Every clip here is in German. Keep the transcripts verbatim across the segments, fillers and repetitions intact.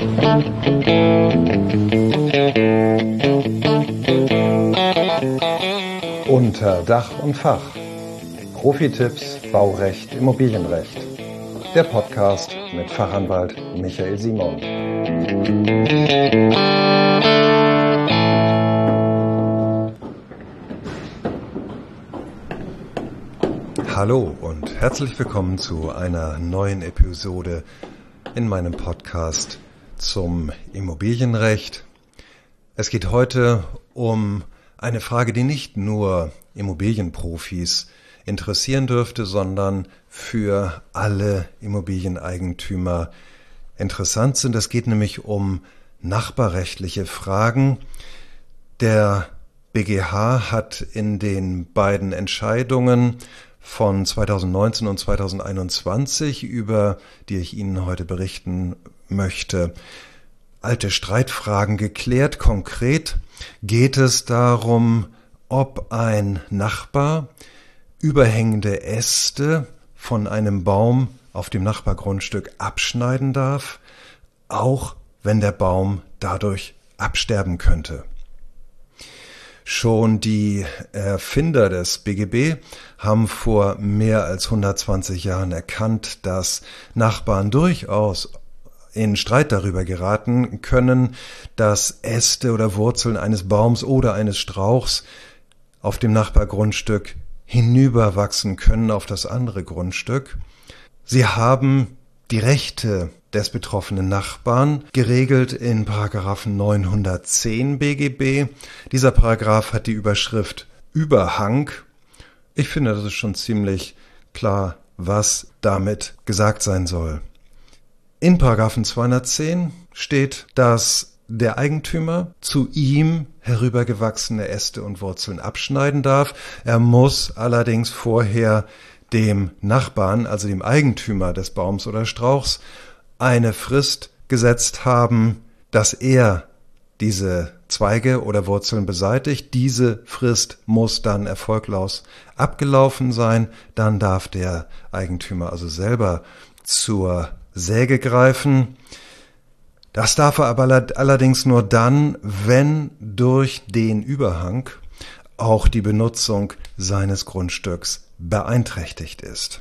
Unter Dach und Fach. Profi-Tipps, Baurecht, Immobilienrecht. Der Podcast mit Fachanwalt Michael Simon. Hallo und herzlich willkommen zu einer neuen Episode in meinem Podcast zum Immobilienrecht. Es geht heute um eine Frage, die nicht nur Immobilienprofis interessieren dürfte, sondern für alle Immobilieneigentümer interessant sind. Es geht nämlich um nachbarrechtliche Fragen. Der B G H hat in den beiden Entscheidungen von zweitausendneunzehn und zweitausendeinundzwanzig, über die ich Ihnen heute berichten möchte, alte Streitfragen geklärt. Konkret geht es darum, ob ein Nachbar überhängende Äste von einem Baum auf dem Nachbargrundstück abschneiden darf, auch wenn der Baum dadurch absterben könnte. Schon die Erfinder des B G B haben vor mehr als hundertzwanzig Jahren erkannt, dass Nachbarn durchaus in Streit darüber geraten können, dass Äste oder Wurzeln eines Baums oder eines Strauchs auf dem Nachbargrundstück hinüberwachsen können auf das andere Grundstück. Sie haben die Rechte des betroffenen Nachbarn geregelt in Paragraph neunhundertzehn B G B. Dieser Paragraph hat die Überschrift Überhang. Ich finde, das ist schon ziemlich klar, was damit gesagt sein soll. In Paragraph zweihundertzehn steht, dass der Eigentümer zu ihm herübergewachsene Äste und Wurzeln abschneiden darf. Er muss allerdings vorher dem Nachbarn, also dem Eigentümer des Baums oder Strauchs, eine Frist gesetzt haben, dass er diese Zweige oder Wurzeln beseitigt. Diese Frist muss dann erfolglos abgelaufen sein. Dann darf der Eigentümer also selber zur Säge greifen. Das darf er aber allerdings nur dann, wenn durch den Überhang auch die Benutzung seines Grundstücks beeinträchtigt ist.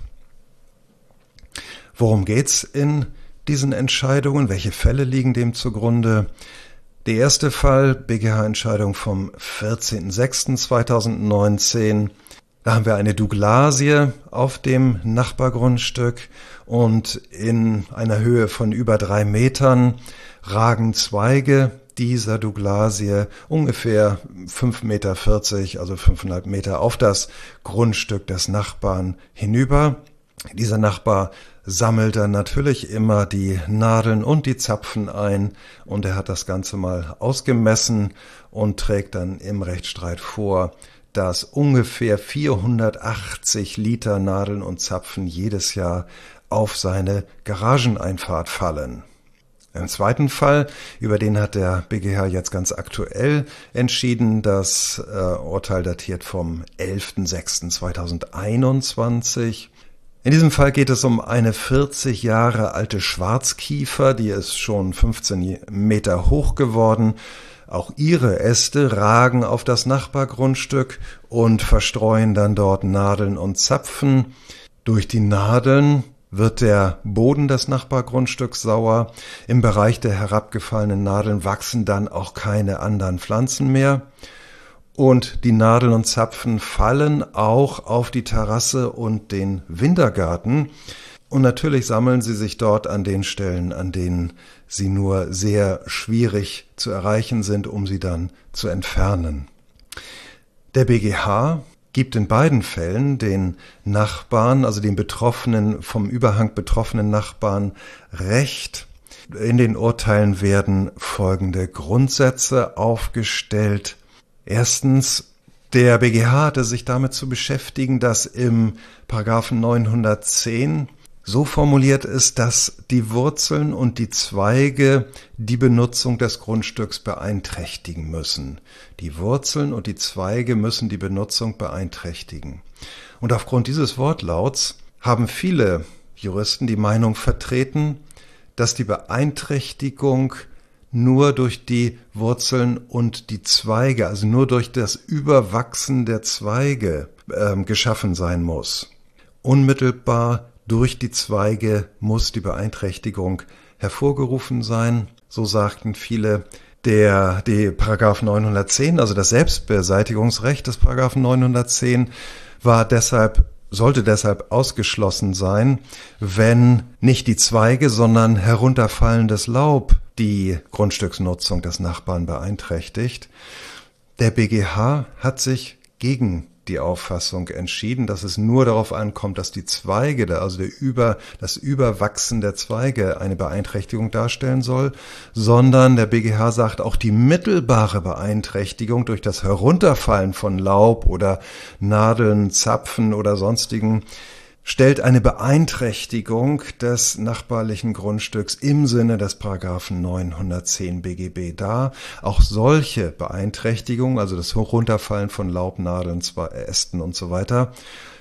Worum geht's in diesen Entscheidungen? Welche Fälle liegen dem zugrunde? Der erste Fall, B G H-Entscheidung vom vierzehnten sechsten zweitausendneunzehn. Da haben wir eine Douglasie auf dem Nachbargrundstück und in einer Höhe von über drei Metern ragen Zweige dieser Douglasie ungefähr fünf Meter vierzig, also fünfeinhalb Meter auf das Grundstück des Nachbarn hinüber. Dieser Nachbar sammelt dann natürlich immer die Nadeln und die Zapfen ein und er hat das Ganze mal ausgemessen und trägt dann im Rechtsstreit vor, dass ungefähr vierhundertachtzig Liter Nadeln und Zapfen jedes Jahr auf seine Garageneinfahrt fallen. Im zweiten Fall, über den hat der B G H jetzt ganz aktuell entschieden, das äh, Urteil datiert vom elften sechsten zweitausendeinundzwanzig. In diesem Fall geht es um eine vierzig Jahre alte Schwarzkiefer, die ist schon fünfzehn Meter hoch geworden. Auch ihre Äste ragen auf das Nachbargrundstück und verstreuen dann dort Nadeln und Zapfen. Durch die Nadeln wird der Boden des Nachbargrundstücks sauer. Im Bereich der herabgefallenen Nadeln wachsen dann auch keine anderen Pflanzen mehr. Und die Nadeln und Zapfen fallen auch auf die Terrasse und den Wintergarten. Und natürlich sammeln sie sich dort an den Stellen, an denen sie nur sehr schwierig zu erreichen sind, um sie dann zu entfernen. Der B G H gibt in beiden Fällen den Nachbarn, also den betroffenen, vom Überhang betroffenen Nachbarn, Recht. In den Urteilen werden folgende Grundsätze aufgestellt. Erstens, der B G H hatte sich damit zu beschäftigen, dass im Paragraphen neunhundertzehn so formuliert ist, dass die Wurzeln und die Zweige die Benutzung des Grundstücks beeinträchtigen müssen. Die Wurzeln und die Zweige müssen die Benutzung beeinträchtigen. Und aufgrund dieses Wortlauts haben viele Juristen die Meinung vertreten, dass die Beeinträchtigung nur durch die Wurzeln und die Zweige, also nur durch das Überwachsen der Zweige äh, geschaffen sein muss. Unmittelbar durch die Zweige muss die Beeinträchtigung hervorgerufen sein, so sagten viele. Der, die Paragraph neunhundertzehn, also das Selbstbeseitigungsrecht des Paragraphen neunhundertzehn, war deshalb, sollte deshalb ausgeschlossen sein, wenn nicht die Zweige, sondern herunterfallendes Laub die Grundstücksnutzung des Nachbarn beeinträchtigt. Der B G H hat sich gegen die Auffassung entschieden, dass es nur darauf ankommt, dass die Zweige, also der Über, das Überwachsen der Zweige eine Beeinträchtigung darstellen soll, sondern der B G H sagt, auch die mittelbare Beeinträchtigung durch das Herunterfallen von Laub oder Nadeln, Zapfen oder sonstigen stellt eine Beeinträchtigung des nachbarlichen Grundstücks im Sinne des Paragraphen neunhundertzehn B G B dar. Auch solche Beeinträchtigungen, also das Herunterfallen von Laub, Nadeln, Ästen und so weiter,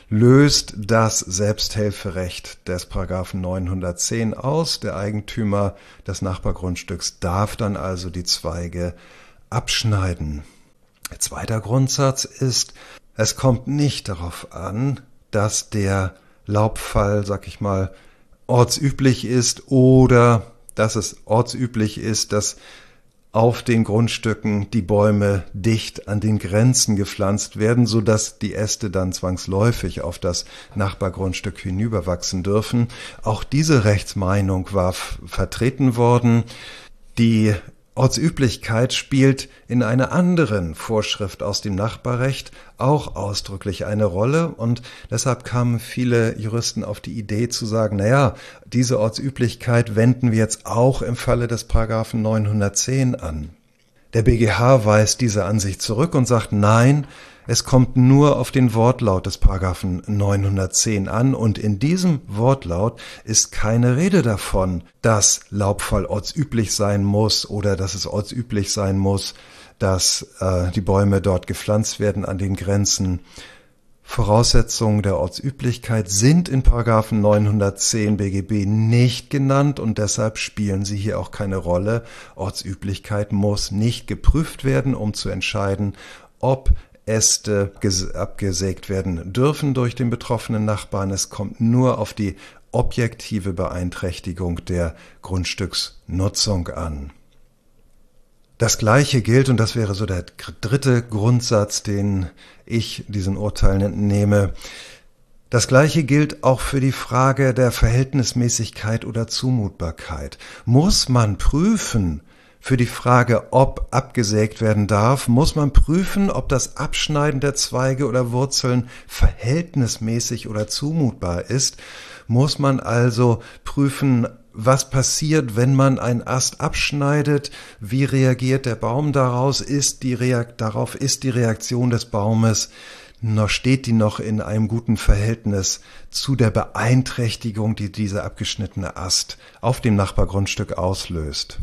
löst das Selbsthilferecht des Paragraphen neunhundertzehn aus. Der Eigentümer des Nachbargrundstücks darf dann also die Zweige abschneiden. Der zweite Grundsatz ist, es kommt nicht darauf an, dass der Laubfall, sag ich mal, ortsüblich ist oder dass es ortsüblich ist, dass auf den Grundstücken die Bäume dicht an den Grenzen gepflanzt werden, so dass die Äste dann zwangsläufig auf das Nachbargrundstück hinüberwachsen dürfen. Auch diese Rechtsmeinung war f- vertreten worden. Die Ortsüblichkeit spielt in einer anderen Vorschrift aus dem Nachbarrecht auch ausdrücklich eine Rolle und deshalb kamen viele Juristen auf die Idee zu sagen, naja, diese Ortsüblichkeit wenden wir jetzt auch im Falle des Paragraphen neunhundertzehn an. Der B G H weist diese Ansicht zurück und sagt, nein, es kommt nur auf den Wortlaut des Paragraphen neunhundertzehn an und in diesem Wortlaut ist keine Rede davon, dass Laubfall ortsüblich sein muss oder dass es ortsüblich sein muss, dass äh, die Bäume dort gepflanzt werden an den Grenzen. Voraussetzungen der Ortsüblichkeit sind in Paragraphen neunhundertzehn B G B nicht genannt und deshalb spielen sie hier auch keine Rolle. Ortsüblichkeit muss nicht geprüft werden, um zu entscheiden, ob Äste abgesägt werden dürfen durch den betroffenen Nachbarn. Es kommt nur auf die objektive Beeinträchtigung der Grundstücksnutzung an. Das Gleiche gilt, und das wäre so der dritte Grundsatz, den ich diesen Urteilen entnehme, das Gleiche gilt auch für die Frage der Verhältnismäßigkeit oder Zumutbarkeit. Muss man prüfen, für die Frage, ob abgesägt werden darf, muss man prüfen, ob das Abschneiden der Zweige oder Wurzeln verhältnismäßig oder zumutbar ist. Muss man also prüfen, was passiert, wenn man einen Ast abschneidet, wie reagiert der Baum daraus, ist die Reakt- darauf ist die Reaktion des Baumes noch steht die noch in einem guten Verhältnis zu der Beeinträchtigung, die dieser abgeschnittene Ast auf dem Nachbargrundstück auslöst.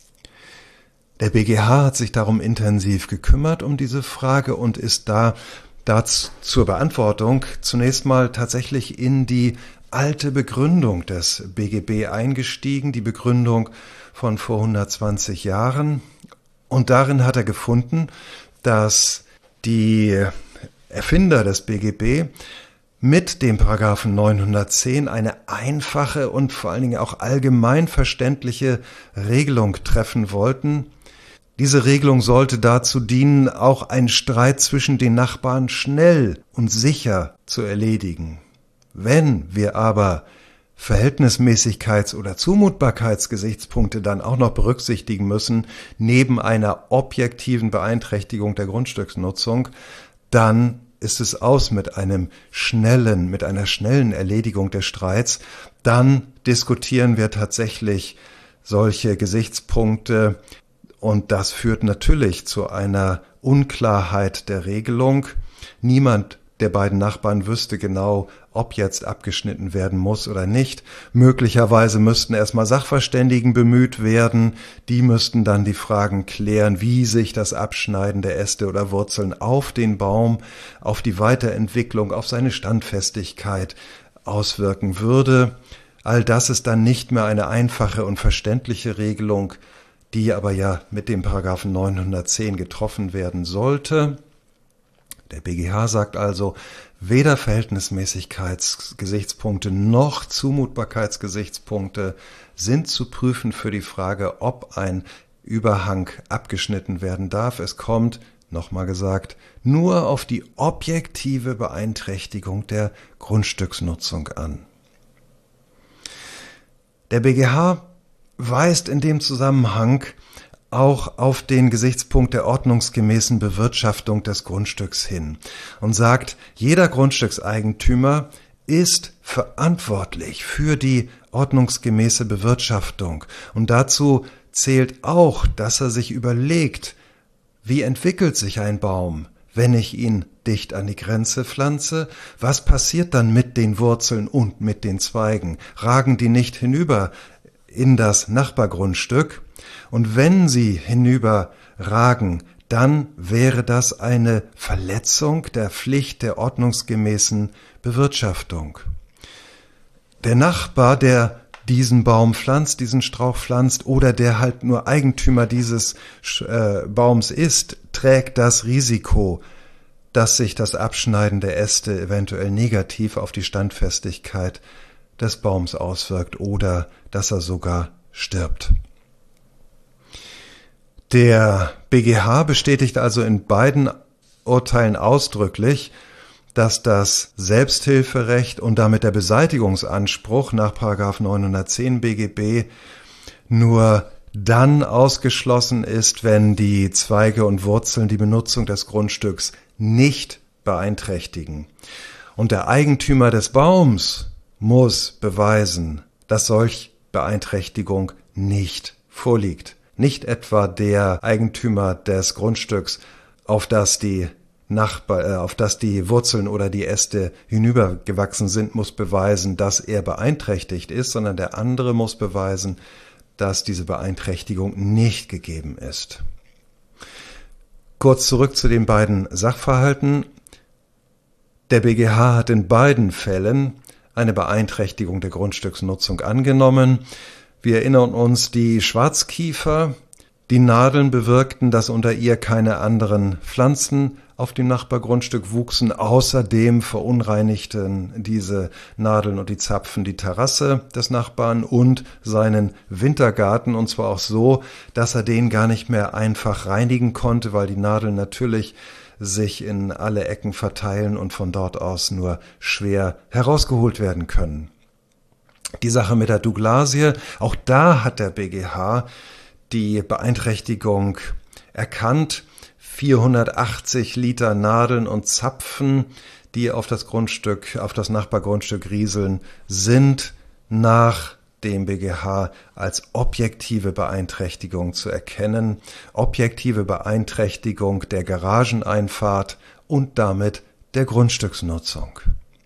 Der B G H hat sich darum intensiv gekümmert um diese Frage und ist da, da zur Beantwortung zunächst mal tatsächlich in die alte Begründung des B G B eingestiegen, die Begründung von vor hundertzwanzig Jahren. Und darin hat er gefunden, dass die Erfinder des B G B mit dem Paragraphen neunhundertzehn eine einfache und vor allen Dingen auch allgemein verständliche Regelung treffen wollten. Diese Regelung sollte dazu dienen, auch einen Streit zwischen den Nachbarn schnell und sicher zu erledigen. Wenn wir aber Verhältnismäßigkeits- oder Zumutbarkeitsgesichtspunkte dann auch noch berücksichtigen müssen, neben einer objektiven Beeinträchtigung der Grundstücksnutzung, dann ist es aus mit einem schnellen, mit einer schnellen Erledigung des Streits. Dann diskutieren wir tatsächlich solche Gesichtspunkte und das führt natürlich zu einer Unklarheit der Regelung. Niemand der beiden Nachbarn wüsste genau, ob jetzt abgeschnitten werden muss oder nicht. Möglicherweise müssten erstmal Sachverständigen bemüht werden. Die müssten dann die Fragen klären, wie sich das Abschneiden der Äste oder Wurzeln auf den Baum, auf die Weiterentwicklung, auf seine Standfestigkeit auswirken würde. All das ist dann nicht mehr eine einfache und verständliche Regelung, die aber ja mit dem Paragraphen neunhundertzehn getroffen werden sollte. Der B G H sagt also, weder Verhältnismäßigkeitsgesichtspunkte noch Zumutbarkeitsgesichtspunkte sind zu prüfen für die Frage, ob ein Überhang abgeschnitten werden darf. Es kommt, nochmal gesagt, nur auf die objektive Beeinträchtigung der Grundstücksnutzung an. Der B G H weist in dem Zusammenhang auch auf den Gesichtspunkt der ordnungsgemäßen Bewirtschaftung des Grundstücks hin und sagt, jeder Grundstückseigentümer ist verantwortlich für die ordnungsgemäße Bewirtschaftung. Und dazu zählt auch, dass er sich überlegt, wie entwickelt sich ein Baum, wenn ich ihn dicht an die Grenze pflanze? Was passiert dann mit den Wurzeln und mit den Zweigen? Ragen die nicht hinüber in das Nachbargrundstück? Und wenn sie hinüber ragen, dann wäre das eine Verletzung der Pflicht der ordnungsgemäßen Bewirtschaftung. Der Nachbar, der diesen Baum pflanzt, diesen Strauch pflanzt oder der halt nur Eigentümer dieses äh, Baums ist, trägt das Risiko, dass sich das Abschneiden der Äste eventuell negativ auf die Standfestigkeit des Baums auswirkt oder dass er sogar stirbt. Der B G H bestätigt also in beiden Urteilen ausdrücklich, dass das Selbsthilferecht und damit der Beseitigungsanspruch nach Paragraph neunhundertzehn B G B nur dann ausgeschlossen ist, wenn die Zweige und Wurzeln die Benutzung des Grundstücks nicht beeinträchtigen. Und der Eigentümer des Baums muss beweisen, dass solch Beeinträchtigung nicht vorliegt. Nicht etwa der Eigentümer des Grundstücks, auf das die Nachbar, äh, auf das die Wurzeln oder die Äste hinübergewachsen sind, muss beweisen, dass er beeinträchtigt ist, sondern der andere muss beweisen, dass diese Beeinträchtigung nicht gegeben ist. Kurz zurück zu den beiden Sachverhalten. Der B G H hat in beiden Fällen eine Beeinträchtigung der Grundstücksnutzung angenommen. Wir erinnern uns, die Schwarzkiefer, die Nadeln bewirkten, dass unter ihr keine anderen Pflanzen auf dem Nachbargrundstück wuchsen. Außerdem verunreinigten diese Nadeln und die Zapfen die Terrasse des Nachbarn und seinen Wintergarten, und zwar auch so, dass er den gar nicht mehr einfach reinigen konnte, weil die Nadeln natürlich sich in alle Ecken verteilen und von dort aus nur schwer herausgeholt werden können. Die Sache mit der Douglasie, auch da hat der B G H die Beeinträchtigung erkannt. vierhundertachtzig Liter Nadeln und Zapfen, die auf das Grundstück, auf das Nachbargrundstück rieseln, sind nach dem B G H als objektive Beeinträchtigung zu erkennen. Objektive Beeinträchtigung der Garageneinfahrt und damit der Grundstücksnutzung.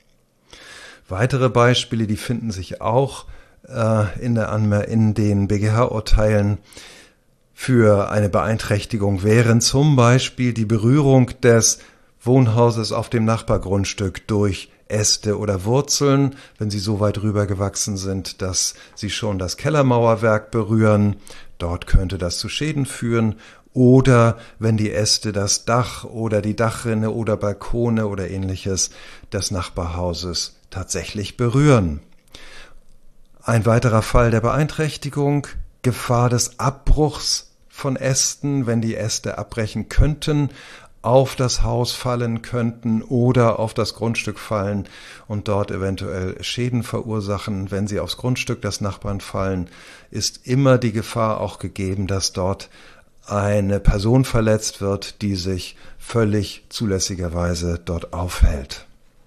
Weitere Beispiele, die finden sich auch äh, in, der Anmer- in den B G H-Urteilen für eine Beeinträchtigung wären zum Beispiel die Berührung des Wohnhauses auf dem Nachbargrundstück durch Äste oder Wurzeln, wenn sie so weit rübergewachsen sind, dass sie schon das Kellermauerwerk berühren. Dort könnte das zu Schäden führen. Oder wenn die Äste das Dach oder die Dachrinne oder Balkone oder ähnliches des Nachbarhauses tatsächlich berühren. Ein weiterer Fall der Beeinträchtigung, Gefahr des Abbruchs von Ästen, wenn die Äste abbrechen könnten, auf das Haus fallen könnten oder auf das Grundstück fallen und dort eventuell Schäden verursachen. Wenn sie aufs Grundstück des Nachbarn fallen, ist immer die Gefahr auch gegeben, dass dort eine Person verletzt wird, die sich völlig zulässigerweise dort aufhält.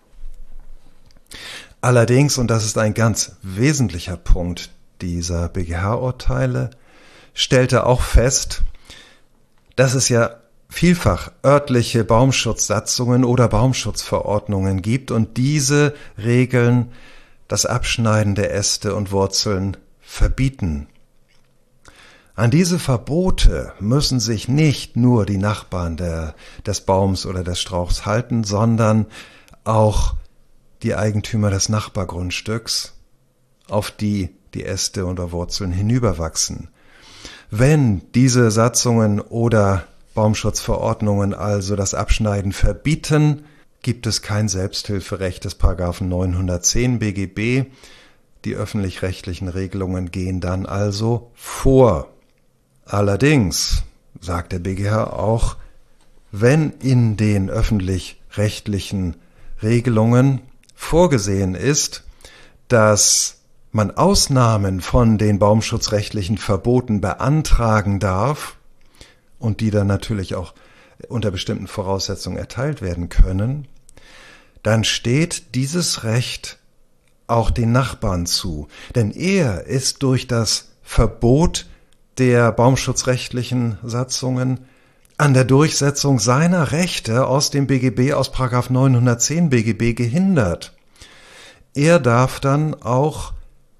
Allerdings, und das ist ein ganz wesentlicher Punkt dieser B G H-Urteile, stellte auch fest, dass es ja vielfach örtliche Baumschutzsatzungen oder Baumschutzverordnungen gibt und diese Regeln das Abschneiden der Äste und Wurzeln verbieten. An diese Verbote müssen sich nicht nur die Nachbarn der, des Baums oder des Strauchs halten, sondern auch die Eigentümer des Nachbargrundstücks, auf die die Äste oder Wurzeln hinüberwachsen. Wenn diese Satzungen oder Baumschutzverordnungen also das Abschneiden verbieten, gibt es kein Selbsthilferecht des Paragraphen neunhundertzehn B G B. Die öffentlich-rechtlichen Regelungen gehen dann also vor. Allerdings sagt der B G H auch, wenn in den öffentlich-rechtlichen Regelungen vorgesehen ist, dass man Ausnahmen von den baumschutzrechtlichen Verboten beantragen darf und die dann natürlich auch unter bestimmten Voraussetzungen erteilt werden können, dann steht dieses Recht auch den Nachbarn zu. Denn er ist durch das Verbot der baumschutzrechtlichen Satzungen an der Durchsetzung seiner Rechte aus dem B G B, aus Paragraph neunhundertzehn B G B gehindert. Er darf dann auch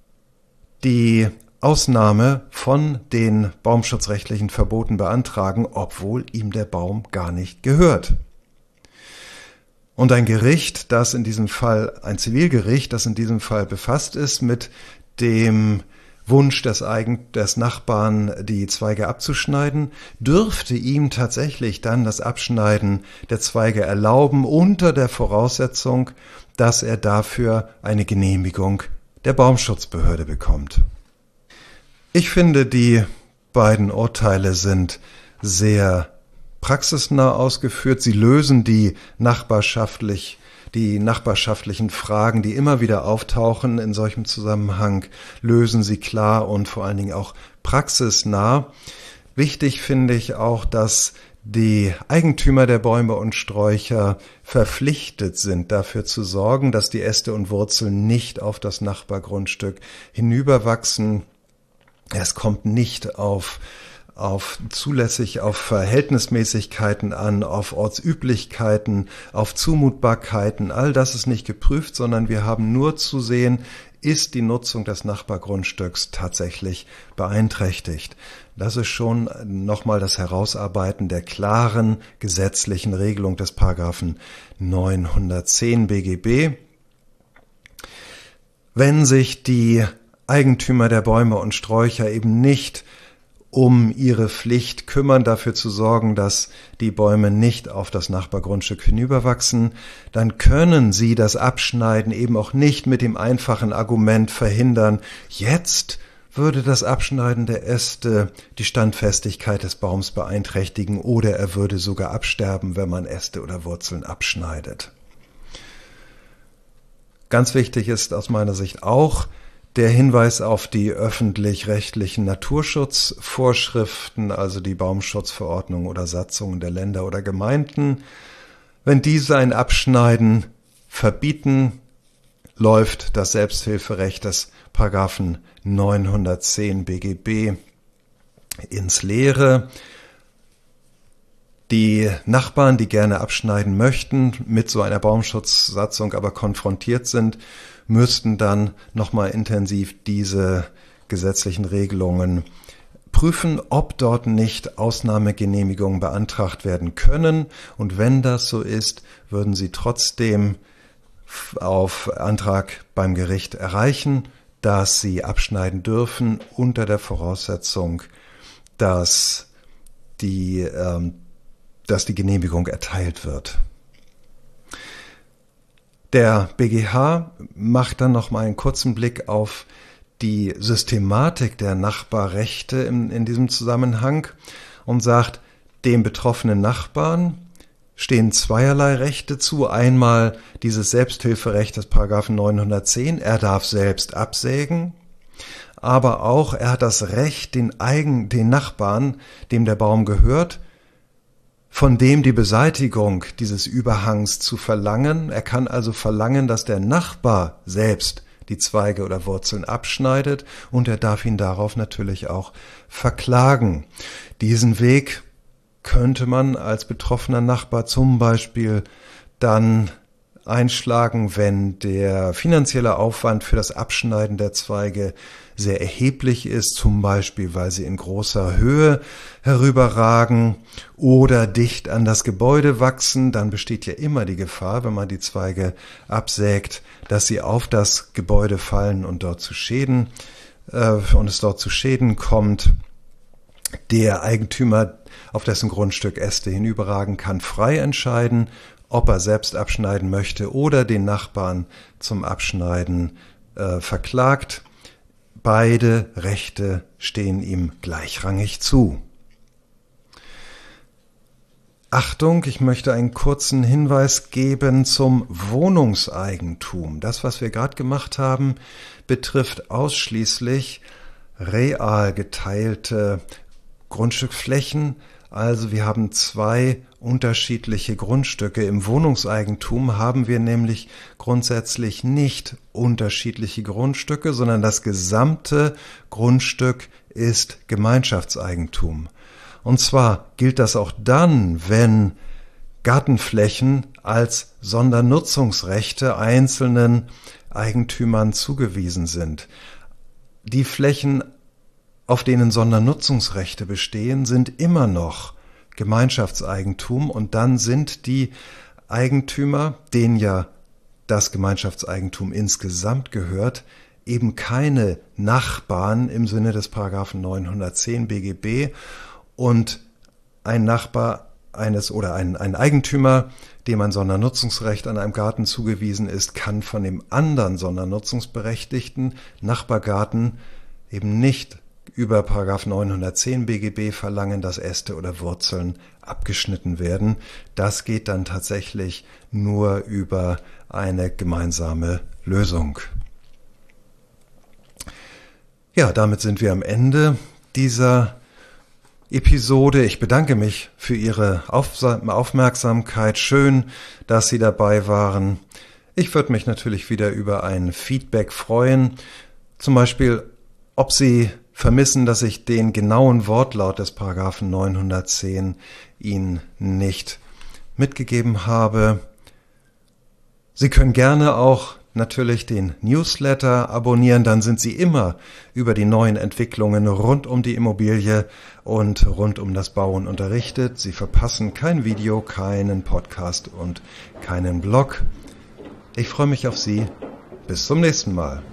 die Ausnahme von den baumschutzrechtlichen Verboten beantragen, obwohl ihm der Baum gar nicht gehört. Und ein Gericht, das in diesem Fall, ein Zivilgericht, das in diesem Fall befasst ist mit dem Wunsch des, Eigen, des Nachbarn, die Zweige abzuschneiden, dürfte ihm tatsächlich dann das Abschneiden der Zweige erlauben, unter der Voraussetzung, dass er dafür eine Genehmigung der Baumschutzbehörde bekommt. Ich finde, die beiden Urteile sind sehr praxisnah ausgeführt. Sie lösen die nachbarschaftlich, die nachbarschaftlichen Fragen, die immer wieder auftauchen in solchem Zusammenhang, lösen sie klar und vor allen Dingen auch praxisnah. Wichtig finde ich auch, dass die Eigentümer der Bäume und Sträucher verpflichtet sind, dafür zu sorgen, dass die Äste und Wurzeln nicht auf das Nachbargrundstück hinüberwachsen. Es kommt nicht auf, auf zulässig auf Verhältnismäßigkeiten an, auf Ortsüblichkeiten, auf Zumutbarkeiten. All das ist nicht geprüft, sondern wir haben nur zu sehen, ist die Nutzung des Nachbargrundstücks tatsächlich beeinträchtigt. Das ist schon nochmal das Herausarbeiten der klaren gesetzlichen Regelung des Paragraphen neunhundertzehn B G B. Wenn sich die Eigentümer der Bäume und Sträucher eben nicht um ihre Pflicht kümmern, dafür zu sorgen, dass die Bäume nicht auf das Nachbargrundstück hinüberwachsen, dann können sie das Abschneiden eben auch nicht mit dem einfachen Argument verhindern, jetzt würde das Abschneiden der Äste die Standfestigkeit des Baums beeinträchtigen oder er würde sogar absterben, wenn man Äste oder Wurzeln abschneidet. Ganz wichtig ist aus meiner Sicht auch der Hinweis auf die öffentlich-rechtlichen Naturschutzvorschriften, also die Baumschutzverordnung oder Satzungen der Länder oder Gemeinden. Wenn diese ein Abschneiden verbieten, läuft das Selbsthilferecht des Paragraphen neunhundertzehn B G B ins Leere. Die Nachbarn, die gerne abschneiden möchten, mit so einer Baumschutzsatzung aber konfrontiert sind, müssten dann nochmal intensiv diese gesetzlichen Regelungen prüfen, ob dort nicht Ausnahmegenehmigungen beantragt werden können. Und wenn das so ist, würden sie trotzdem auf Antrag beim Gericht erreichen, dass sie abschneiden dürfen unter der Voraussetzung, dass die, ähm, dass die Genehmigung erteilt wird. Der B G H macht dann noch mal einen kurzen Blick auf die Systematik der Nachbarrechte in, in diesem Zusammenhang und sagt, dem betroffenen Nachbarn stehen zweierlei Rechte zu. Einmal dieses Selbsthilferecht des Paragraphen neunhundertzehn, er darf selbst absägen, aber auch er hat das Recht, den, eigen, den Nachbarn, dem der Baum gehört, von dem die Beseitigung dieses Überhangs zu verlangen. Er kann also verlangen, dass der Nachbar selbst die Zweige oder Wurzeln abschneidet und er darf ihn darauf natürlich auch verklagen. Diesen Weg könnte man als betroffener Nachbar zum Beispiel dann einschlagen, wenn der finanzielle Aufwand für das Abschneiden der Zweige sehr erheblich ist, zum Beispiel weil sie in großer Höhe herüberragen oder dicht an das Gebäude wachsen. Dann besteht ja immer die Gefahr, wenn man die Zweige absägt, dass sie auf das Gebäude fallen und dort zu Schäden äh, und es dort zu Schäden kommt. Der Eigentümer, auf dessen Grundstück Äste hinüberragen, kann frei entscheiden, ob er selbst abschneiden möchte oder den Nachbarn zum Abschneiden äh, verklagt. Beide Rechte stehen ihm gleichrangig zu. Achtung, ich möchte einen kurzen Hinweis geben zum Wohnungseigentum. Das, was wir gerade gemacht haben, betrifft ausschließlich real geteilte Grundstücksflächen. Also wir haben zwei unterschiedliche Grundstücke. Im Wohnungseigentum haben wir nämlich grundsätzlich nicht unterschiedliche Grundstücke, sondern das gesamte Grundstück ist Gemeinschaftseigentum. Und zwar gilt das auch dann, wenn Gartenflächen als Sondernutzungsrechte einzelnen Eigentümern zugewiesen sind. Die Flächen, auf denen Sondernutzungsrechte bestehen, sind immer noch Gemeinschaftseigentum und dann sind die Eigentümer, denen ja das Gemeinschaftseigentum insgesamt gehört, eben keine Nachbarn im Sinne des Paragraphen neunhundertzehn B G B und ein Nachbar eines oder ein, ein Eigentümer, dem ein Sondernutzungsrecht an einem Garten zugewiesen ist, kann von dem anderen Sondernutzungsberechtigten Nachbargarten eben nicht über Paragraph neunhundertzehn B G B verlangen, dass Äste oder Wurzeln abgeschnitten werden. Das geht dann tatsächlich nur über eine gemeinsame Lösung. Ja, damit sind wir am Ende dieser Episode. Ich bedanke mich für Ihre Aufmerksamkeit. Schön, dass Sie dabei waren. Ich würde mich natürlich wieder über ein Feedback freuen. Zum Beispiel, ob Sie vermissen, dass ich den genauen Wortlaut des Paragraphen neunhundertzehn Ihnen nicht mitgegeben habe. Sie können gerne auch natürlich den Newsletter abonnieren, dann sind Sie immer über die neuen Entwicklungen rund um die Immobilie und rund um das Bauen unterrichtet. Sie verpassen kein Video, keinen Podcast und keinen Blog. Ich freue mich auf Sie. Bis zum nächsten Mal.